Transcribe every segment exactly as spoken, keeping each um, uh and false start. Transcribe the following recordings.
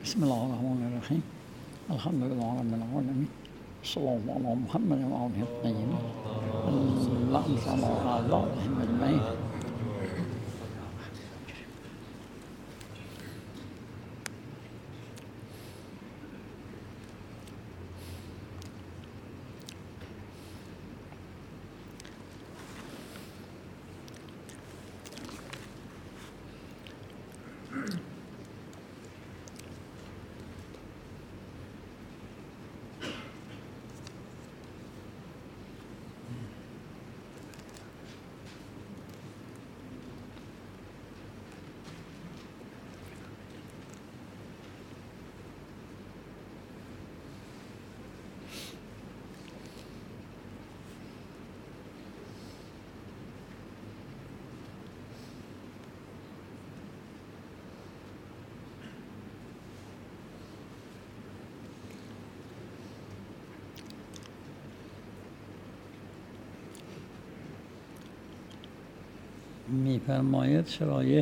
بسم الله الرحمن الرحیم. الحمد لله رب العالمین. صلی الله علی محمد و آله الطیبین. اللهم صل علی اعدائهم اجمعین. می‌فرماید شرایع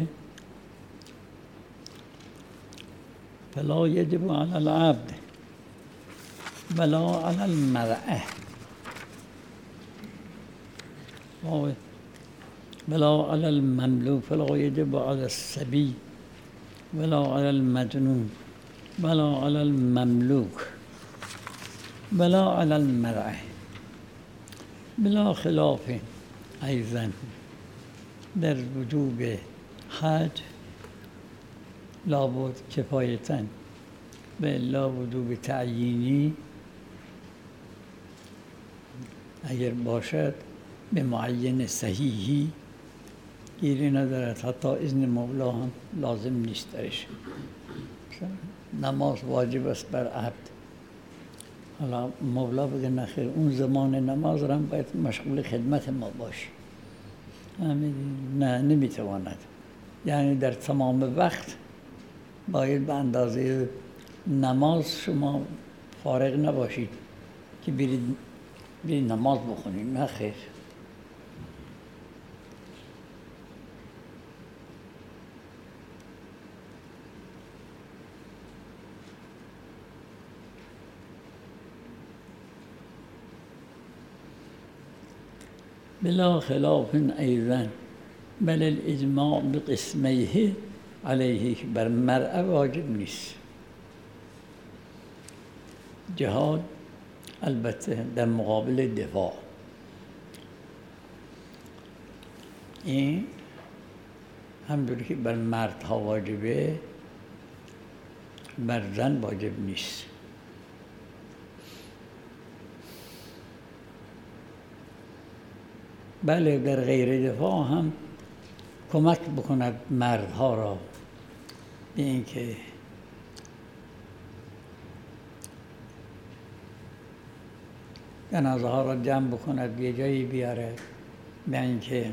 فلا یجب علی العبد ولا علی المرأة ولا علی المملوک فلا یجب علی الصبی ولا علی المجنون ولا علی المملوک ولا علی المرأة بلا خلاف ایضا در وجوب حج لابد کفایتاً و الا وجوب تعیینی اگر باشد به معین صحیحی گیری ندارد، حتی اذن مولا هم لازم نیست درش. نماز واجب است بر عبد، حالا مولا بگه نخیر اون زمان نماز را باید مشغول خدمت ما باشی، نه نمیتواند. یعنی در تمام وقت باید به اندازه نماز شما فارغ نباشید که برید برید نماز بخونید، نه خیر. بلا خلاف ایضا بل الاجماع بقسمیه علیه که بر مرأة واجب نیست. جهاد البته در مقابل دفاع، این همونطوری که بر مردها واجبه بر زن واجب نیست. بله در غیر دفاع هم کمک بکند مردها را به اینکه جنازه ها را جمع بکند، یه جایی بیاره، به اینکه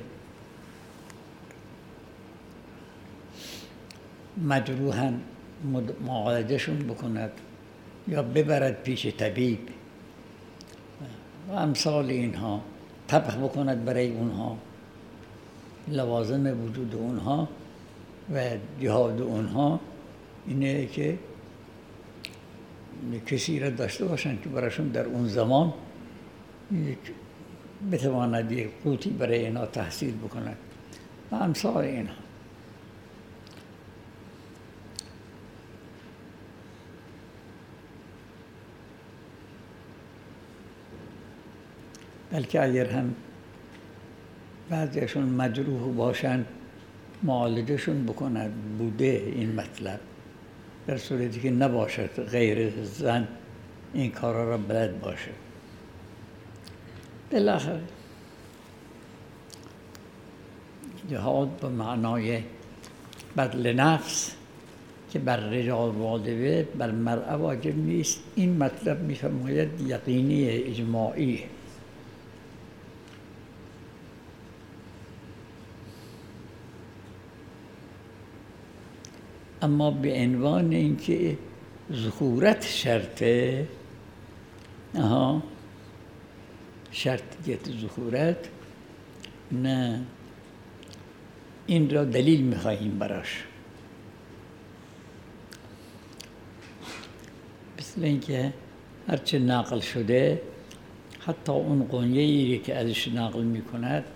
مجروحاً معالجهشون بکند یا ببرد پیش طبیب و امثال اینها، طبخ بکند برای اونها، لوازم وجود اونها و جهاد اونها اینه که کسی را داشته باشند که براشون در اون زمان بتواند یک قوتی برای اینا تحصیل بکند و امثال اینها. بلکه اگر هم بعضیشون مجروح باشند معالجهشون بکند بوده این مطلب، در صورتی که نباشد غیر زن این کارا را بلد باشه. بالاخره جهاد به معنای بذل نفس که بر رجال واجبه بر مرأة واجب نیست، این مطلب می‌فرماید یقینی اجماعی. اما به عنوان اینکه ذکورت شرطه، آها شرطیت ذکورت، نه، این را دلیل می‌خواهیم براش. مثل اینکه هرچه نقل شده حتی اون قنیه‌ای که ازش نقل میکند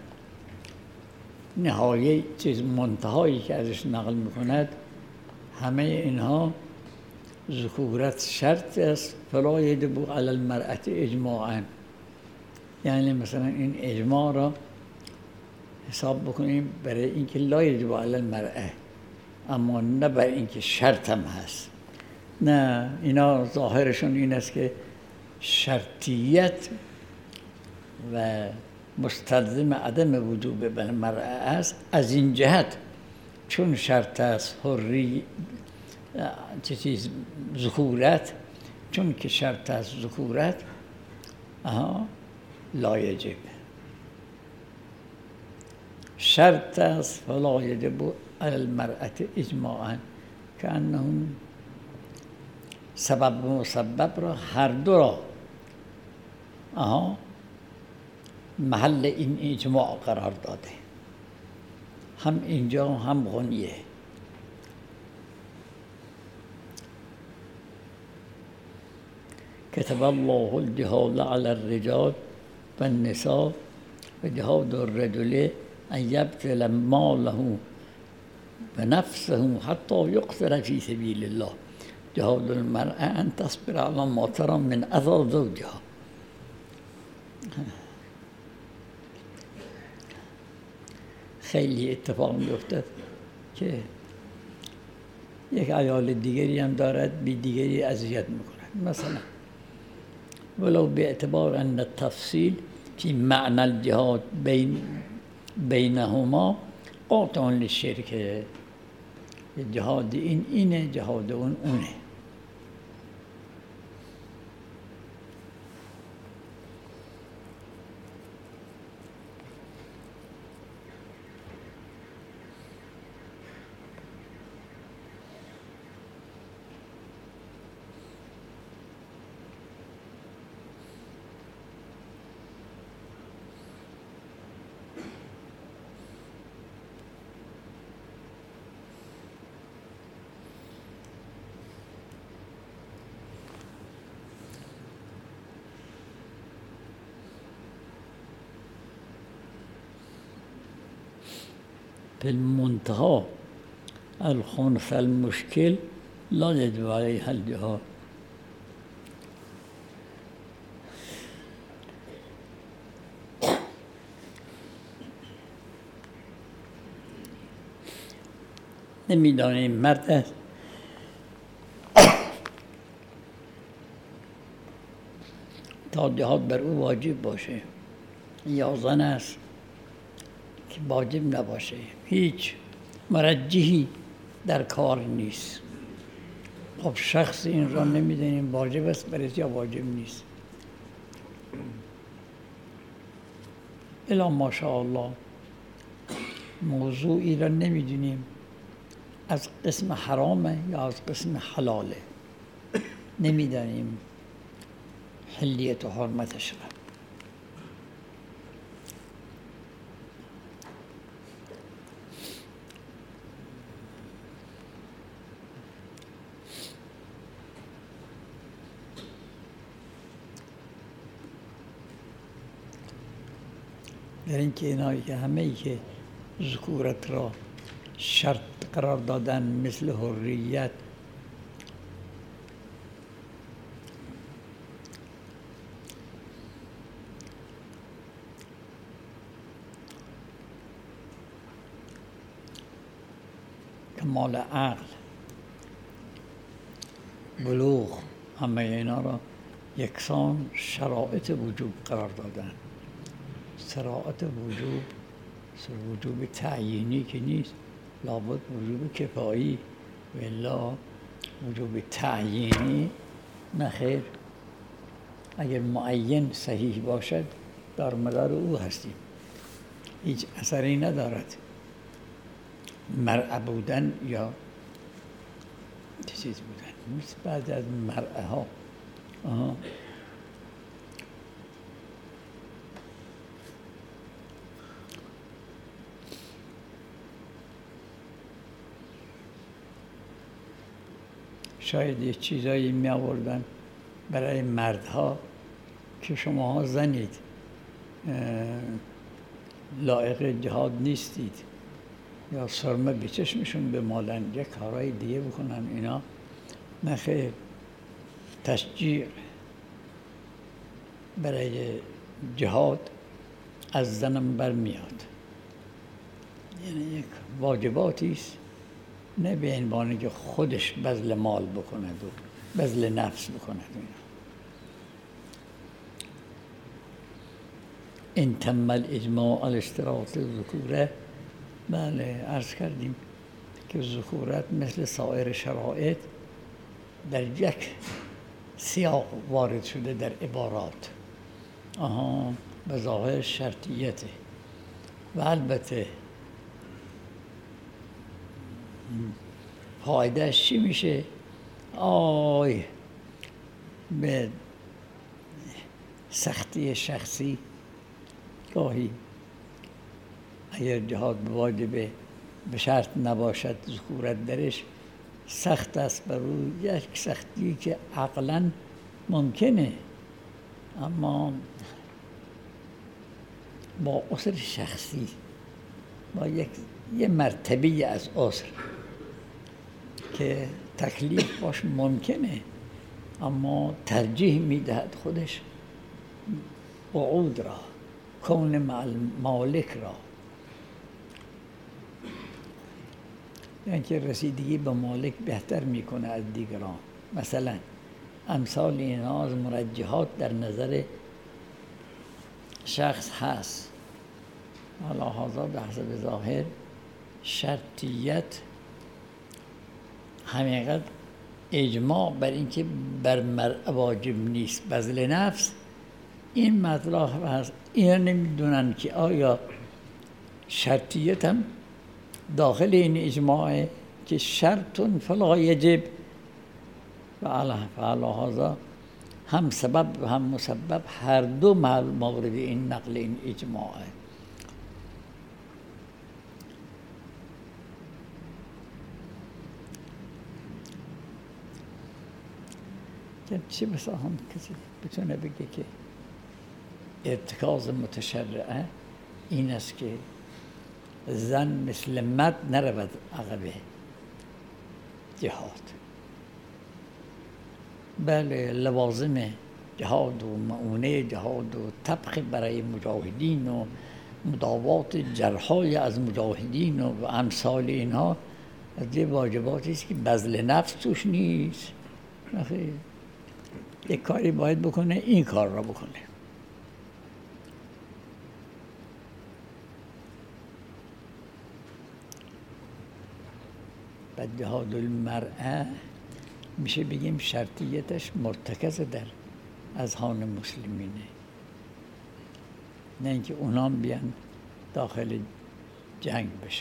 نهایه چیز منتهایی که ازش نقل میکند همه اینها ذکورت شرط است فلا یجب علی المرأة اجماعا. یعنی مثلا این اجماع را حساب بکنیم برای اینکه لا یجب علی المرأة، اما نه برای اینکه شرط هم هست. نه، اینا ظاهرشون این است که شرطیت و مستلزم عدم وجوب بر مرأة است. از این جهت چون شرط است حری چه چیز ذکورت، چون که شرط است ذکورت آها لا یجب، شرط است فلا یجب علی المرأة اجماعا، که انهم سبب و مسبب را هر دو را آها محل این اجماع قرار داده، هم اینجا هم غنیه. كتب الله الجهاد على الرجال والنساء وجهاد الرجل أن يبذل ماله ونفسه حتى يقتل في سبيل الله. جهاد المرأة أن تصبر على ما ترى من أذى زوجها. خیلی اتفاق می‌افتد که یک عیال دیگری هم دارد، بی دیگری اذیت می‌کند. مثلا ولو باعتبار ان التفصیل فی معنى الجهاد بین بینهما قاطع للشرک. جهاد این اینه، جهاد اون اونه. في المنتهى الخنث المشكل لا يجب عليها الجهاد. نمیدانیم مرد است تا جهاد بر او واجب باشه یا زن است که واجب نباشه. هیچ مرجحی در کار نیست. خب شخص این را نمیدونیم واجب است برای یا واجب نیست. الا ماشاءالله موضوعی را نمیدونیم از قسم حرامه یا از قسم حلاله، نمیدانیم حلیت و حرمتش را. در این که اینایی که همه ای که ذکورت را شرط قرار دادن مثل حریت، کمال عقل، بلوغ، همه اینا را یکسان شرایط وجوب قرار دادن. شرایط وجوب وجوب تعیینی که نیست، لابد وجوب کفایی و الا وجوب تعیینی نخیر. اگر معین صحیح باشد در مدار او هستیم، هیچ اثری ندارد مرء بودن یا چیز بودن. مثل بعضی از مرء ها آها شاید یه چیزایی می آوردن برای مردها که شماها زنید لایق جهاد نیستید یا سرمه به چشمشون بمالن یک کارهای دیگه بکنن، اینا نخیر. تشجیع برای جهاد از زنم برمیاد، یعنی یک واجباتی است، نه به عنوان که خودش بذل مال بکند و بذل نفس بکند. این تم الاجماع علی اشتراط الذکوره، بله عرض کردیم که ذکورت مثل سایر شرایط در یک سیاق وارد شده در عبارات. آها، به ظاهر شرطیته و البته فایدهش چی میشه؟ آی به سختی شخصی گاهی اگر جهاد واجبه به شرط نباشد ذکورت درش سخت است، بر روی یک سختی که عقلاً ممکنه، اما با عسر شخصی، با یک یه مرتبه از عسر که تکلیف باش ممکنه، اما ترجیح میدهد خودش قعود را، کون مع مالک را، یعنی که رسیدگی به مالک بهتر میکنه از دیگران. مثلا امثال اینا از مرجحات در نظر شخص هست. حالا هذا به حسب ظاهر شرطیت حقیقت اجماع بر اینکه بر مرء واجب نیست بذل نفس، این مطلب هست. اینا نمیدونن که آیا شرطیت هم داخل این اجماعه که شرط فلا یجب، و علی هذا هم سبب و هم مسبب هر دو مورد این نقل این اجماعه. چه بسا هم کسی بتونه بگه که ارتکاز متشرعه این است که زن مثل مرد نرود عقب جهاد. بله لوازم جهاد و معونه جهاد و طبخ برای مجاهدین و مداوات جرحای از مجاهدین و امثال اینها از یه واجباتی است که بذل نفس توش نیست. نخیر، یک کاری باید بکنه، این کار را بکنه. بعد جهاد المرأه میشه بگیم شرطیتش مرتکز در اذهان مسلمینه، نه اینکه اونام بیان داخل جنگ بشن،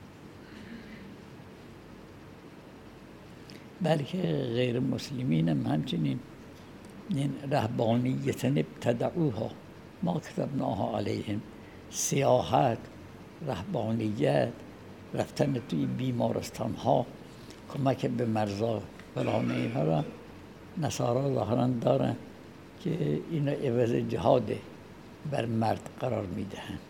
بلکه غیر مسلمین هم همچنین این رهبانیتن ابتدعوها ما کتبناها علیهم، سیاحت، رهبانیت، رفتن توی بیمارستان ها، کمک به مرضا فلان، اینها را نصارا ظاهرا دارن که اینا عوض جهاد بر مرد قرار میدهن.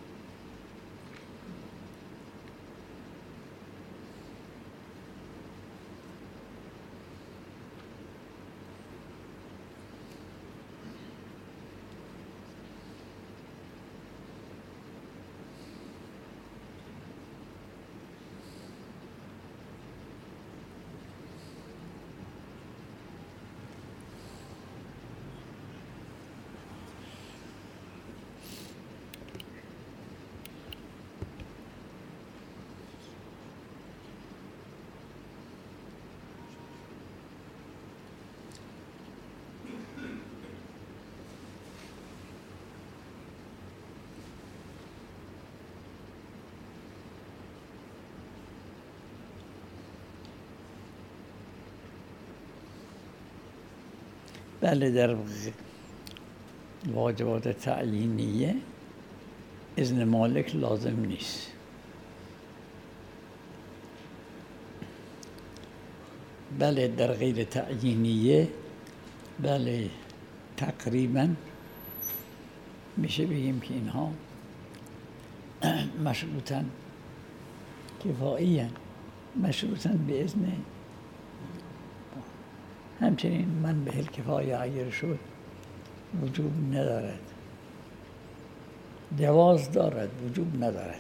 بله در واجبات تعیینیه اذن مالک لازم نیست. بله در غیر تعیینیه بله تقریبا میشه بگیم که اینها مشروطاً کفایی هستند، مشروطاً به اذن. همچنین من به الکفایه اگر شد وجوب ندارد، جواز دارد وجوب ندارد.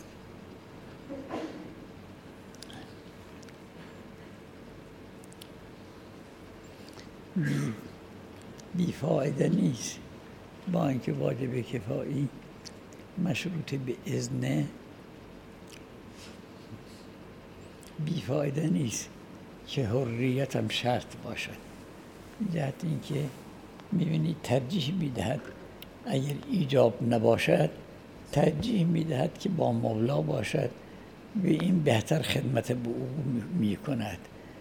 بیفایده نیست با اینکه واجب کفایی مشروط به اذن، بیفایده نیست که حریت هم شرط باشد. جهت اینکه میبینید ترجیح میدهد اگر ایجاب نباشد ترجیح میدهد که با مولا باشد و این بهتر خدمت به او میکند،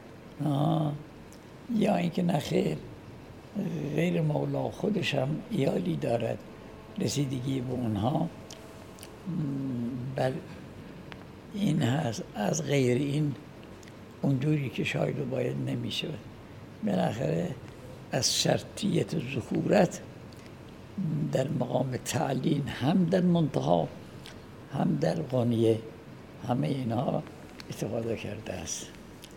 یا اینکه نخیر غیر مولا خودش هم ایالی دارد رسیدگی به اونها، بل این هست از غیر این اونجوری که شاید و باید نمیشه. بالاخره از شرطیت ذکورت در مقام تعلین هم در منتها هم در غنیه همه اینها استفاده کرده است.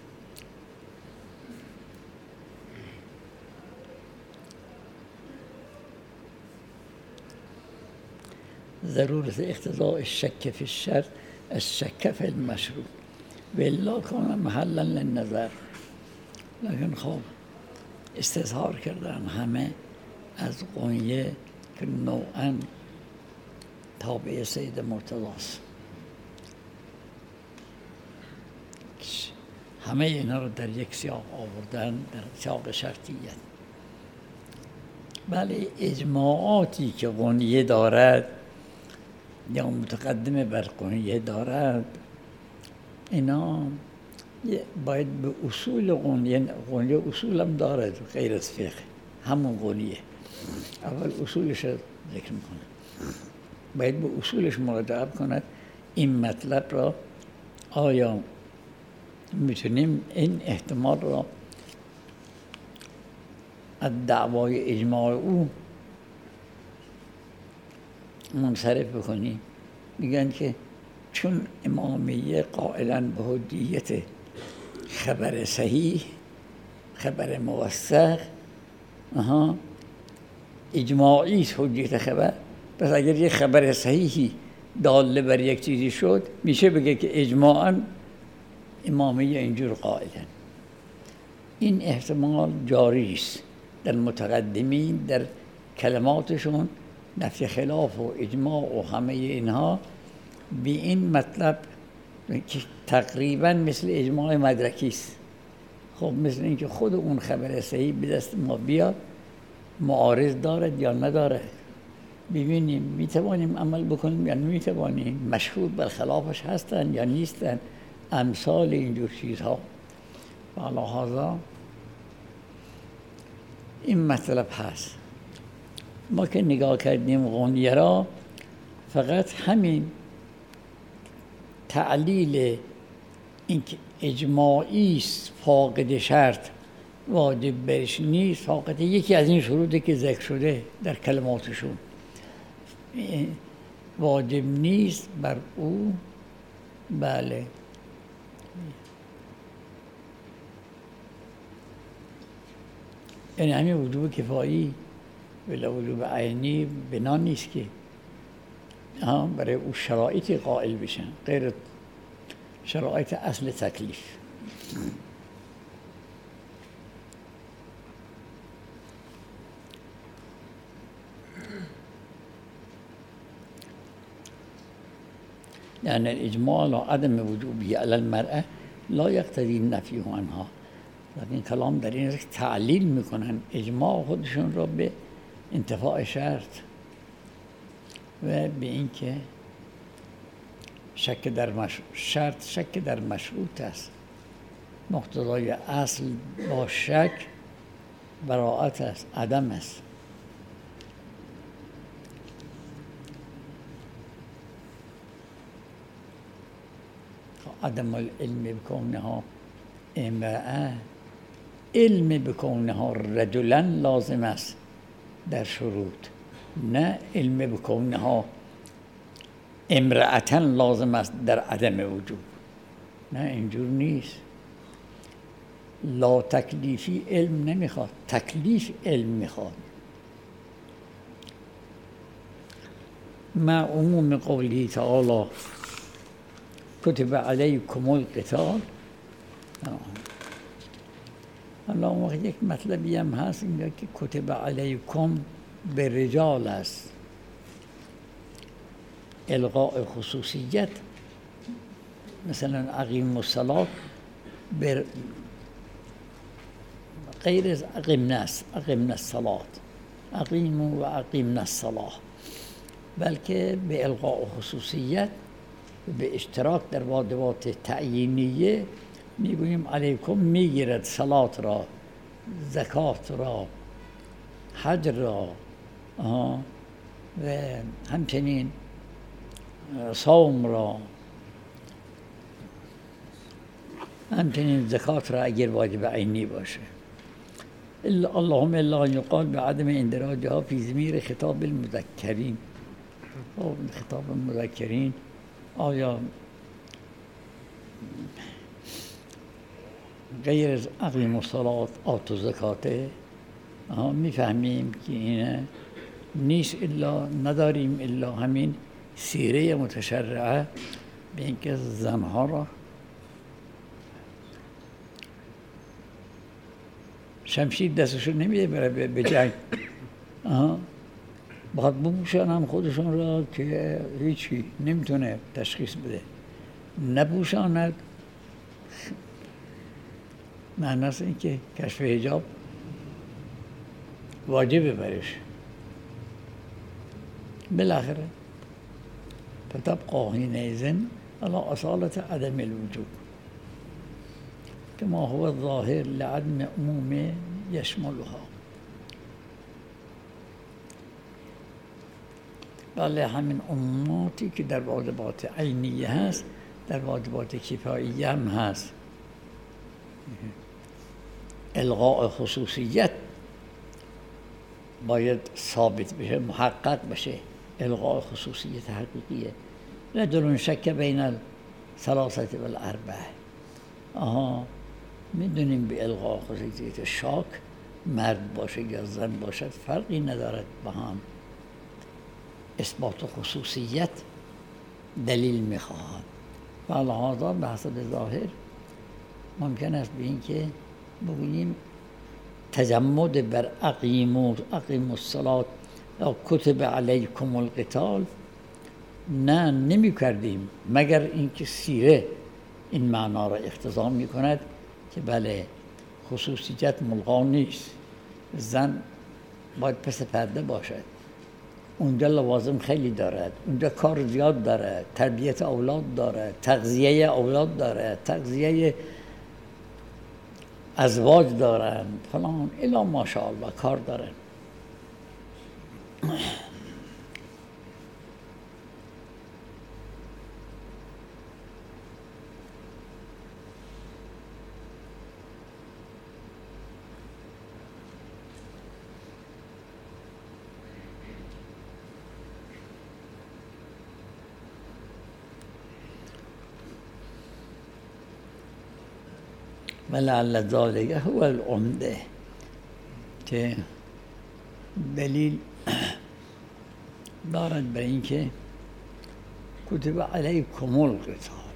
ضرورت اقتضاء الشک فی الشرط الشک فی المشروط و الا کان محلا للنظر. لیکن خب استظهار کردن همه از غنیه که نوعاً تابع سید مرتضی است، همه اینا رو در یک سیاق آوردن، در سیاق شرطیت. بله اجماعاتی که غنیه دارد یا متقدم بر غنیه دارد اینا باید به اصول غنیه، غنیه اصول هم دارد غیر از فقه، همون غنیه اول اصولش رو ذکر میکنه، باید به اصولش مراجعه کند. این مطلب را آیا میتونیم این احتمال را از دعوای اجماع او منصرف بکنیم؟ میگن که چون امامیه قائلا به حجیت خبر صحیح، خبر موثق، آها اجماعی است حجیت خبر، پس اگر یک خبر صحیحی داله بر یک چیزی شد میشه بگه که اجماعاً امامیه اینجور قائلن. این احتمال جاری است در متقدمین، در کلماتشون نفی خلاف و اجماع و همه اینها به این مطلب که تقریبا مثل اجماع مدرکی است. خب مثل اینکه خود اون خبر صحیح به دست ما بیاد معارض دارد یا ندارد، ببینیم میتوانیم عمل بکنیم یا نمیتوانیم، مشهود بر خلافش هستن یا نیستن، امثال اینجور چیزها. و علی هذا این مطلب هست. ما که نگاه کردیم غنیه را فقط همین تعلیل اینکه اجماعی است فاقد شرط واجب برش نیست، فاقد یکی از این شروطی که ذکر شده در کلماتشون واجب نیست بر او. بله یعنی همین وجوب کفایی ولی وجوب عینی بنا نیست که برای او شرایطی قائل بشن غیر شرایط اصل تکلیف. یعنی الاجماع لا عدم وجوبی علی المرأة لا یقتضی نفیه عنها. این کلام در این تعلیل میکنن اجماع خودشون را به انتفاع شرط و به اینکه شک در مش... شرط شک در مشروط است. مقتضای اصل با شک براءت است، عدم است. عدم العلم بکونها امرأة علم بکونها رجلا لازم است در شروط، نه علم بکونها امرأتا لازم است در عدم وجوب. نه اینجور نیست. لا تکلیفی علم نمیخواد، تکلیف علم میخواد. مع عموم قوله تعالی کتب علیکم القتال. حالا اون وقت یک مطلبی هم هست اینجا که کتب علیکم به رجال است، الغاء خصوصیت. مثلا اقیم الصلاة بر غیر از اقیمنا است، اقیمنا الصلاة، اقیم و اقیمنا الصلاة، بلکه به الغاء خصوصیت به اشتراک در واجبات تعیینیه میگوییم علیکم میگیرد صلات را، زکات را، حج را، آه و همچنین صوم را، همچنین زکات را اگر واجب عینی باشه. الا اللهم الا یقال به عدم اندراجها فی ضمیر خطاب المذکرین. خطاب المذکرین آیا غیر از اقیم الصلاة آت و زکاته؟ میفهمیم که اینه نیست، الا نداریم الا همین سیره متشرعه به اینکه زنها را شمشیر دستشون نمیده برای به جنگ، باید بپوشن هم خودشون را که هیچی نمیتونه تشخیص بده، نپوشاند. معنی است این که کشف حجاب واجبه برش. بالاخره فتبقى حينئذ على اصالة عدم الوجوب كما هو الظاهر لعدم عموم يشملها. بله همین عموماتی که در واجبات عینیه هست در واجبات کفاییه هم هست. الغاء خصوصیت باید ثابت بشه، محقق بشه. الغاء خصوصیت حقیقیه. رجل شک بین الثلاثه و الاربعه. آها میدونیم به الغاء خصوصیت شاک مرد باشه یا زن باشد فرقی ندارد با هم. اثبات خصوصیت دلیل میخواهد. فلهذا به حسب ظاهر ممکن است به این که بگوییم تجمد بر اقیم و اقیم الصلاة یا کتب علیکم القتال نه نمی کردیم، مگر اینکه سیره این معنا را اقتضا می کند که بله خصوصیت ملغا نیست، زن باید پس پرده باشد، اونجا لوازم خیلی دارد، اونجا کار زیاد دارد، تربیت اولاد دارد، تغذیه اولاد دارد، تغذیه ازواج دارن، فلان الا ماشاءالله کار دارن. ولعل ذلك هو العمده که دلیل دارد به اینکه کتب علیکم القتال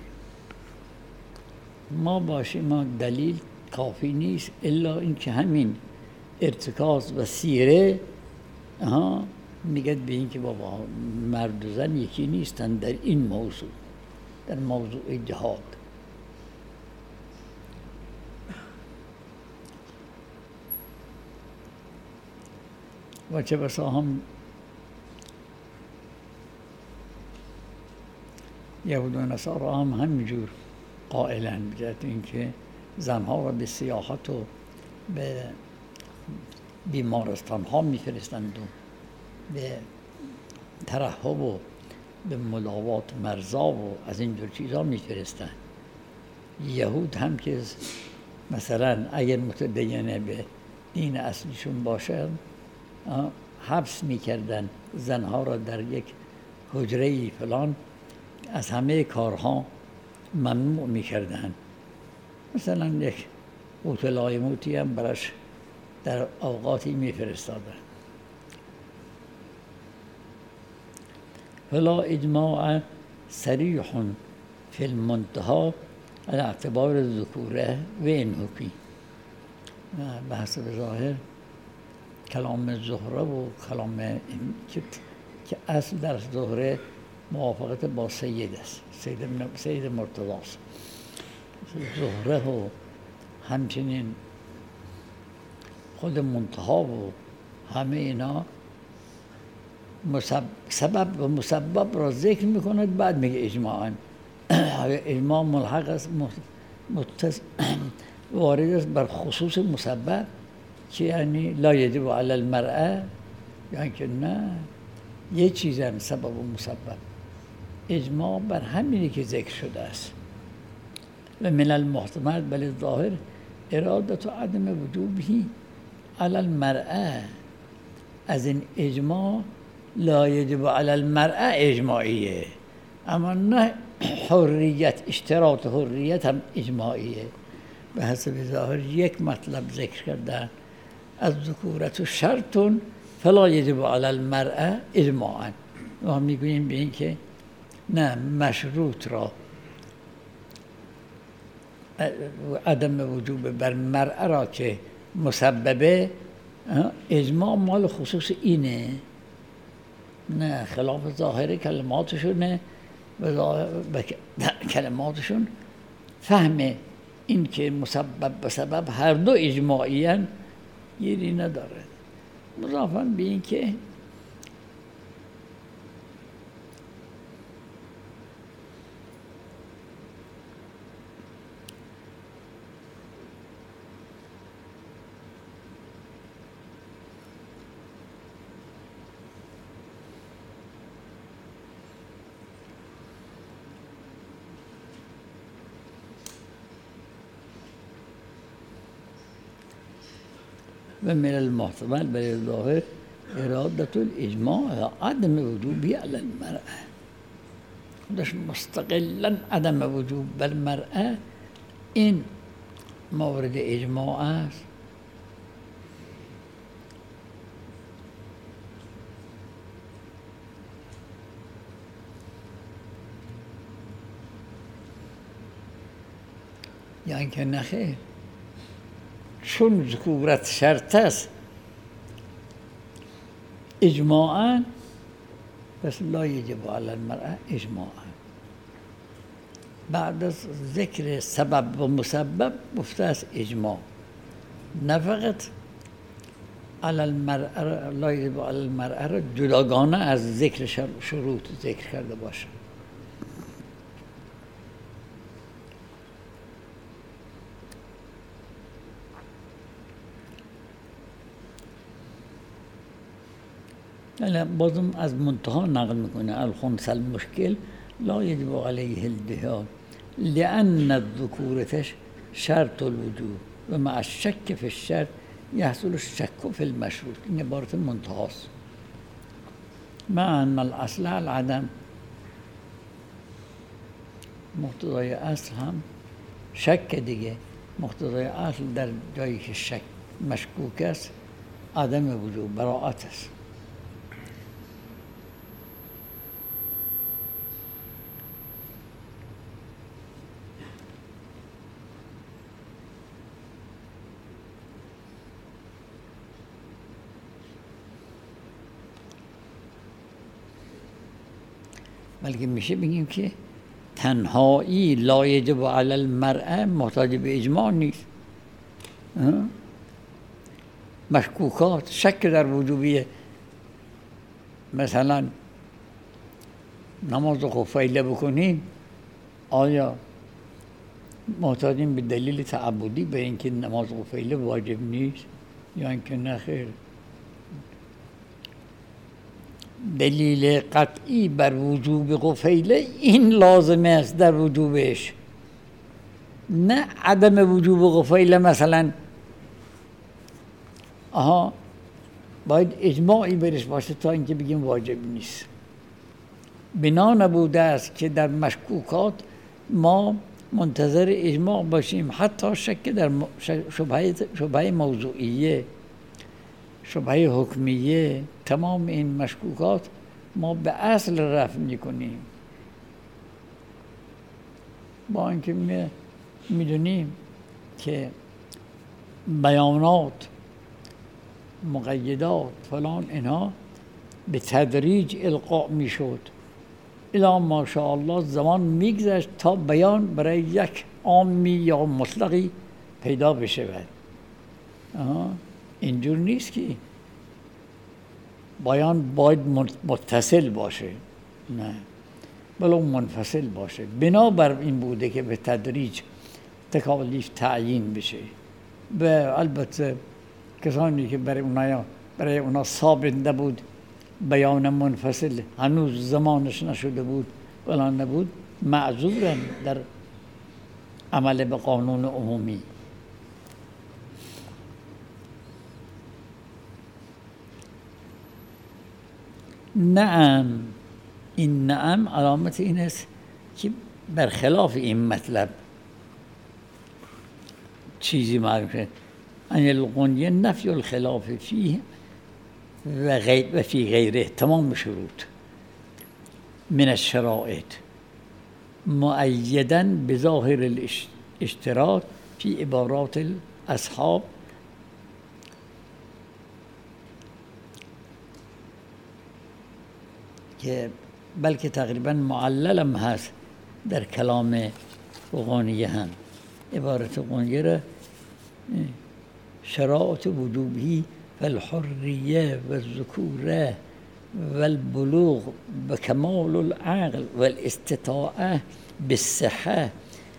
ما باشیم، ما دلیل کافی نیست الا اینکه همین ارتکاز و سیره ها میگه به اینکه بابا مرد و زن یکی نیستن در این موضوع، در موضوع جهاد. و چه بسا هم یهود و نصارا هم همینجور قائلن بجهت اینکه زنها را به سیاحت و به بیمارستان ها میفرستند و به ترحب و به مداوات مرضا و از اینجور چیزها میفرستند. یهود هم که مثلا اگر متدین به دین اصلیشون باشن حبس میکردن زنها را در یک حجره فلان، از همه کارها ممنوع میکردن. مثلا یک قوت لایموتی هم براش در اوقاتی میفرستادن. فلا اجماع صریح فی المنتهى على اعتبار الذکوره و انحکی. به حسب ظاهر کلام زهره و کلام که که اصل در زهره موافقت با سید است، سید, سید مرتضی است. زهره و همچنین خود منتها و همه اینا سبب و مسبب را ذکر میکند، بعد میگه اجماعا. اجماع ملحق است، متصل وارد است بر خصوص مسبب، که یعنی لا یجب علی المرأة، یعنی که نه یه چیزن سبب و مسبب. اجماع بر همینی که ذکر شده است. و من المحتمل بل الظاهر ارادت و عدم وجوبی علی المرأة. از این اجماع لا یجب علی المرأة اجماعیه، اما نه حریت، اشتراط حریت هم اجماعیه. به حسب ظاهر یک مطلب ذکر کرده از ذکورت شرط فلا یجب علی المرأة اجماعا. ما میگوییم به این که نه، مشروط را عدم وجوب بر مرأة را که مسببه، اجماع مال خصوص اینه، نه خلاف ظاهر کلماتشونه. و کلماتشون فهم این که مسبب و سبب هر دو اجماعیان گیری نداره. مضافاً به این که و من المحتمل بل الظاهر ارادت الاجماع عدم وجوبی علی المرأة. خودش مستقلا عدم وجوب بر مرأة این مورد اجماع است. یعنی که نخیر، چون ذکورت شرط است اجماعاً، پس لا یجب علی المرأة اجماعاً. بعد از ذکر سبب و مسبب گفته است اجماع، نه فقط علی المرأة، لا یجب علی المرأة را جداگانه از ذکر شروط ذکر کرده باشه. بازم از منتها نقل میکنه الخنث المشکل لا یجب علیه الدهاء لأن الذکورة شرط الوجوب و مع الشک فی الشرط یحصل الشک فی المشروط. این عبارت منتهاست. مع ان الاصل العدم، مقتضای اصل هم شک دیگه. مقتضای اصل در جایی که شک مشکوک است عدم وجوب، براءت است. بلکه میشه بگیم که تنهایی لا یجب علی المرأة محتاج به اجماع نیست. مشکوکات، شک در وجوبیه، مثلا نماز خفیله بکنیم، آیا محتاجیم به دلیل تعبدی به اینکه نماز خفیله واجب نیست یا اینکه نه خیر؟ دلیل قطعی بر وجوب قفیله این لازمه است در وجوبش، نه عدم وجوب غفیل مثلا آها باید اجماعی برش باشه تا اینکه بگیم واجب نیست. بنا نبوده است که در مشکوکات ما منتظر اجماع باشیم، حتی شک در شبهه شبهه موضوعیه، شبهه حکمیه، تمام این مشکوکات ما به اصل رفع میکنیم. با اینکه می میدونیم که بیانات، مقیدات فلان اینها به تدریج القاء میشد، الا ماشاءالله زمان میگذشت تا بیان برای یک عامی یا مطلقی پیدا بشود. اینجور نیست که بیان باید متصل باشه، نه بلکه منفصل باشه. بنابر این بوده که به تدریج تکالیف تعیین بشه. و البته کسانی که برای اونا برای اونا ثابت نبود بیان منفصل، هنوز زمانش نشده بود ولا نبود، معذورن در عمل به قانون عمومی. نعم، این نعم علامت این است که برخلاف این مطلب چیزی معلوم شد. ان الغنیه نفی الخلاف فیه و غیر و فی غیره تمام شروط من الشرائط مؤیدا بظاهر الاشتراط فی عبارات الاصحاب که بلکه تقریبا معللم هست در کلام غنیه هم. عبارت غنیه را شرائط وجوبی والحریه والذکوره والبلوغ بکمال العقل والاستطاعه بالصحه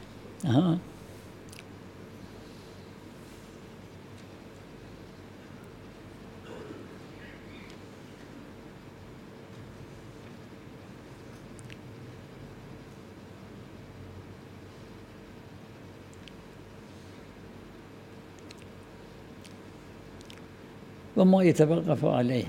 و ما يتوقف عليه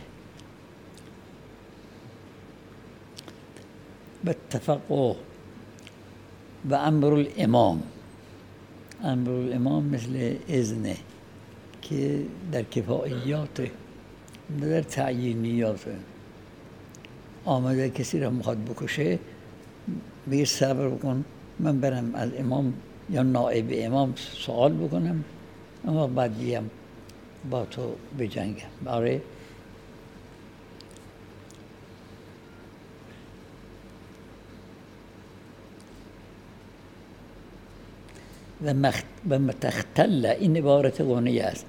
بالتفقه و امر الامام. امر الامام مثل اذنه که در کفاییات در تعیینیات آمده کسی را میخواد بکشه بگه صبر بکن من برم از امام یا نائب امام سوال بکنم اما بعد بیام با تو بجنگم. آره و متختل این عبارت غنیه است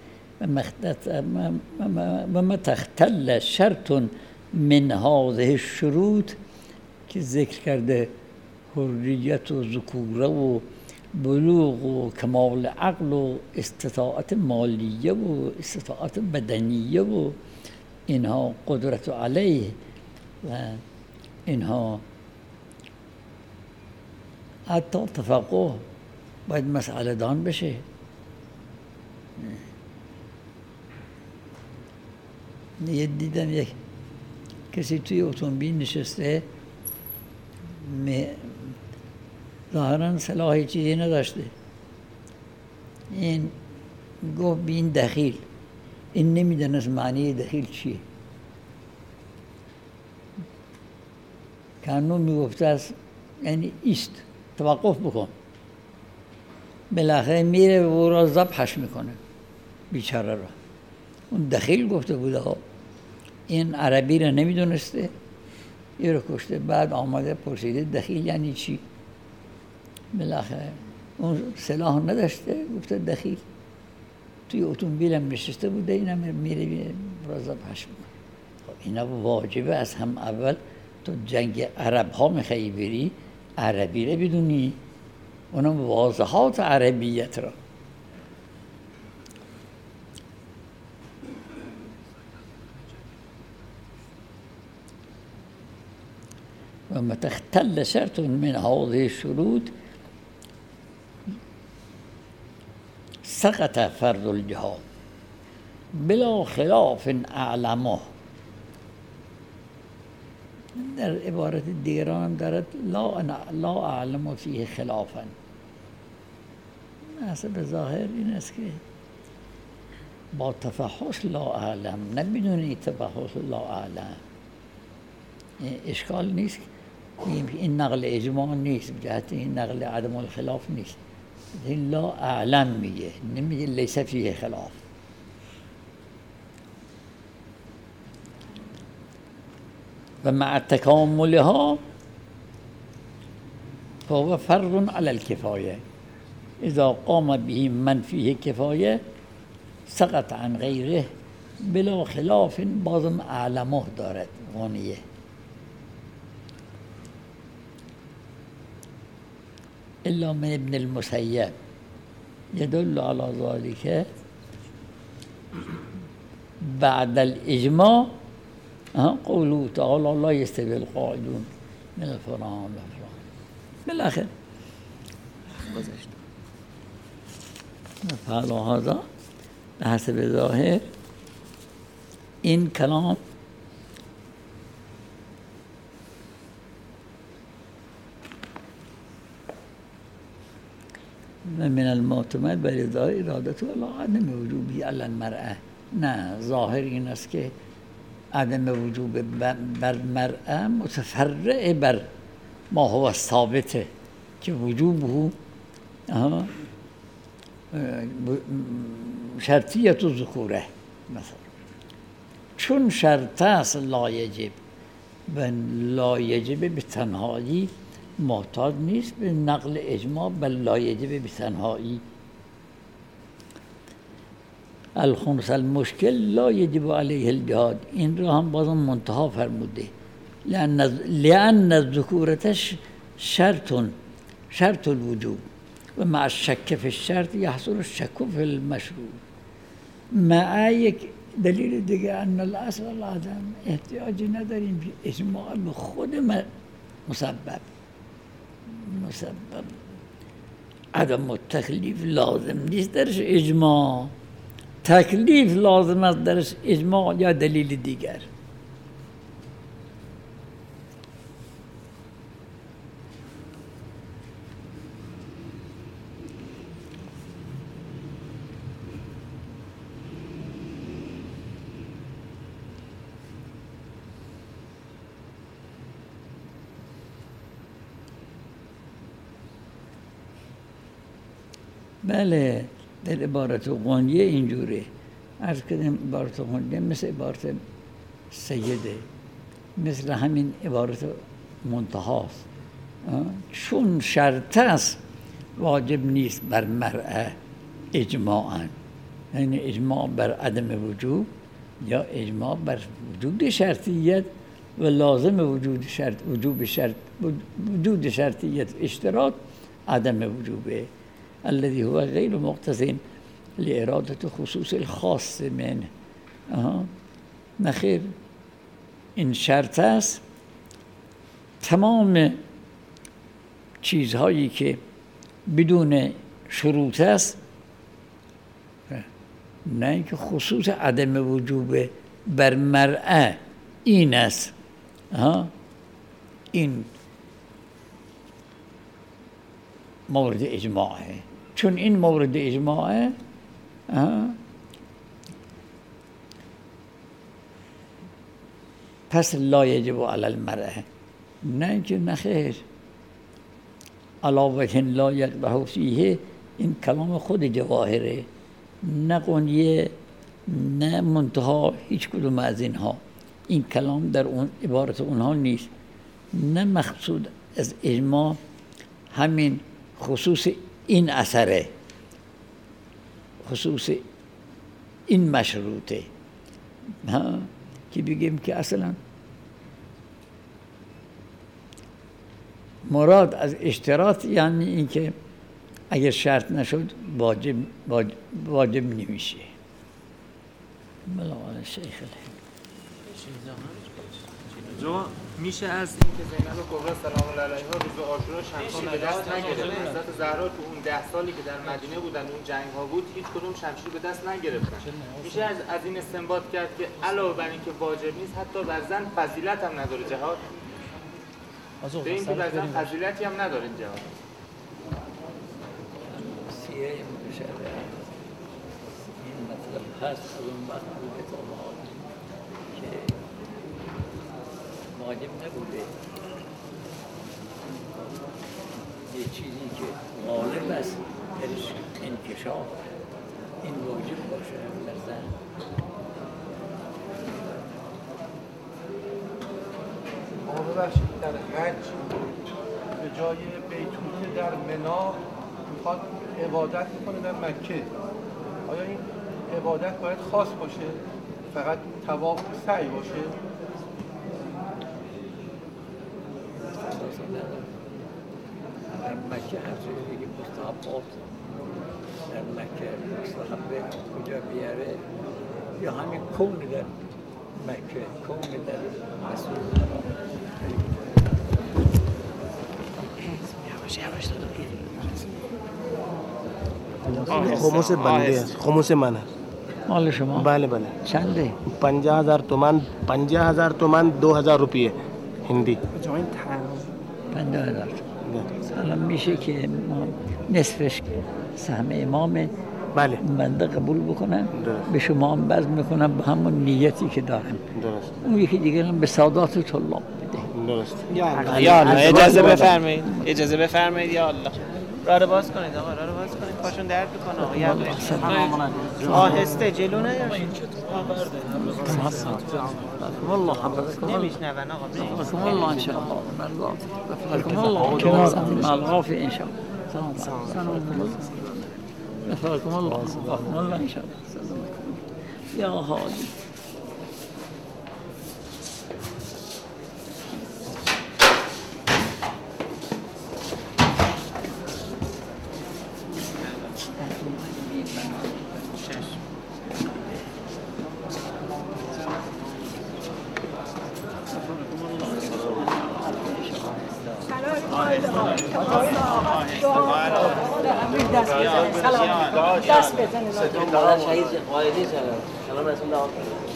و متختل شرط من هذه الشروط که ذکر کرده حریت و ذکوره و بلوغ و کمال عقل و استطاعت مالیه و استطاعت بدنیه و اینها قدرت علیه و اینها حتی تفقه باید مسئله دان بشه. یه دیدم یک کسی توی اتومبیل نشسته ظاهرا سلاحی چیزی نداشته، این گفت بین دخیل، این نمیدونست معنی دخیل چیه، کانون میگفته است یعنی ایست توقف بکن. بالاخره میره و او را ذبحش میکنه بیچاره را. اون دخیل گفته بوده ها، این عربی را نمیدونسته این را کشته. بعد آمده پرسیده دخیل یعنی چی؟ بالاخره اون سلاح نداشته گفته دخیل. توی اتومبیل هم نشسته بوده، این هم میره را ذبحش میکنه. اینا واجبه از هم اول تو جنگ عرب ها میخوایی بری عربی را بدونی، اونم واضحات عربیت را. و متختل شرط من هذه الشروط سقط فرض الجهاد بلا خلاف اعلمه. در عبارت دیگران دارد لا لا اعلم فیه خلافا. حسب ظاهر این است که با تفحص لا اعلم، نه بدون این تفحص لا اعلم. اشکال نیست، این نقل اجماع نیست، جهت این نقل عدم الخلاف نیست. این لا اعلم میگه، نمیگه لیس فیه خلاف. و مع تکاملها فهو فرض علی الکفایه. اذا قام به من فیه کفایه سقط عن غیره بلا خلاف. بازم اعلمه دارد غنیه. الا من ابن المسیب يدل على ذلك بعد الاجماع قوله تعالى لا يستوي القاعدون من الفرعون والفرعون. بالاخر گذشت. فعلا هذا به حسب ظاهر این کلام و من المعتمد بر ارادته الی عدم وجوبی علی المرأة. نه، ظاهر این است که عدم وجوب بر مرأة متفرع بر ما هو ثابته که وجوبه شرطیت و ذکوره. مثلا چون شرط است لا یجب و لا یجب به تنهایی محتاج نیست به نقل اجماع، بل لا یجب به تنهایی. الخمس المشکل لا یجب علیه الجهاد، این را هم بازم منتها فرموده. لأن لأن الذکورتش شرط شرط الوجوب و مع الشک فی الشرط یحصل الشک فی المشروع. مع یک دلیل دیگه ان الاصل العدم، احتیاجی نداریم که اجماع به خود مسبب مسبب عدم التکلیف لازم نیست درش اجماع، تکلیف لازم است درش اجماع یا دلیل دیگر. بله، در عبارت غنیه اینجوره. عرض کردیم عبارت غنیه مثل عبارت سیده، مثل همین عبارت منتهاست. چون شرط است واجب نیست بر مرأة اجماعاً، یعنی اجماع بر عدم وجوب یا اجماع بر وجود شرطیت و لازم وجود شرط وجوب شرط وجود شرطیت اشتراط عدم وجوبه الذي هو غير مقتضٍ لإرادة خصوص الخاص منه. نخیر، این شرط است. تمام چیزهایی که بدون شروط است، نه اینکه خصوص عدم وجوب بر مرأة این است، این مورد اجماعه. چون این مورد اجماعه پس لا یجب علی المرأة. نه اینکه نخیر علاوه لا یقبح فیه، این کلام خود جواهره، نه قنیه نه منتها، هیچ کدوم از اینها. این کلام در اون عبارت اونها نیست. نه مقصود از اجماع همین خصوص این اثره، خصوص این مشروطه، ها که بگیم که اصلا مراد از اشتراط یعنی اینکه اگر شرط نشد واجب واجب, واجب نمیشه. بلا شیخ الحمد جو میشه از اینکه زینب کبرا سلام الله علیها روز عاشورا شمشیر به دست نگرفت. حضرت زهرا تو اون ده سالی که در مدینه بودن اون جنگ ها بود هیچ کدوم شمشیر به دست نگرفتن. میشه از, از این استنباط کرد که علاوه بر اینکه واجب نیست حتی بر زن فضیلت هم نداره جهاد. به این که بر زن فضیلتی هم نداره جهاد. سیره مشابه این مطلب هست از اون وقت بود که واجب نبوده یه چیزی که غالب است درش انکشاف این واجب باشه در زن. ما ببخشید در حج به جای بیتوته در منا میخواد عبادت میکنه در مکه. آیا این عبادت باید خاص باشه؟ فقط طواف و سعی باشه؟ در مکه هر چیزی که مستحبات در مکه مستحب کجا بیاره یا همین کون در مکه کون در رسول خموس بنده است خموس من است مال شما بله بله چنده پنجاه هزار تومان پنجاه هزار تومان دو هزار روپیه هندی پنجاه هزار الان میشه که ما نصفش سهم امام بله بنده قبول بکنم درست. به شما هم بذل میکنم به همون نیتی که دارم درست اون یکی دیگه هم به سادات طلاب بده. درست یا الله یا الله اجازه بفرمایید اجازه بفرمایید یا الله راه رو باز کنید آقا راه رو باز کنید پاشون درد میکنه آقا یا آهسته جلو نیاشید والله حفظكم الله نمیشنون آقا حفظكم الله ان شاء الله حفظكم الله كما مع العافيه ان شاء الله سلام حفظكم الله حفظكم الله ان شاء الله يا هادي دست بزنید شهید قایدی سلام رسول الله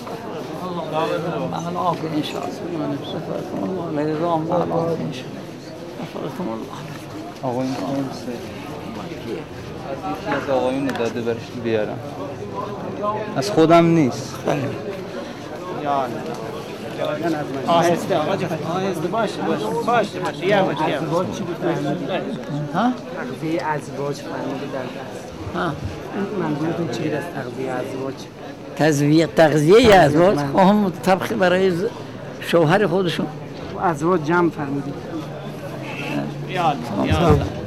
مع العافية إن شاء الله شفاكم الله العظام مع العافية إن شاء الله شفاكم الله آقایون خانم سه از یکی از آقایون داده برش بیارم از خودم نیست آهسته آقا جان آهسته باشه باشه باشه باشه یواش یواش ها؟ تغذیه ازواج فرموده در دست ها منظورتون چی است تغذیه ازواج؟ تغذیه تغذیه ازواج هم طبخ برای شوهر خودشون ازواج جمع فرمودید یا الله یا الله